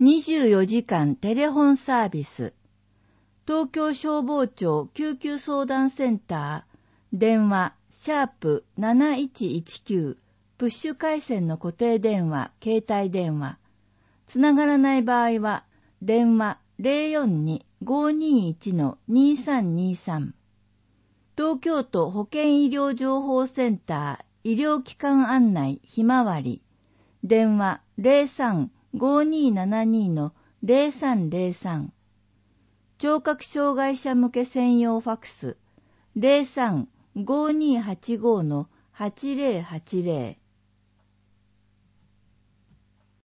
24時間テレフォンサービス。東京消防庁救急相談センター、電話、#7119、プッシュ回線の固定電話、携帯電話。つながらない場合は、電話 042-521-2323。東京都保健医療情報センター、医療機関案内ひまわり。電話 03-5272-0303。聴覚障害者向け専用ファクス 03-5285-8080。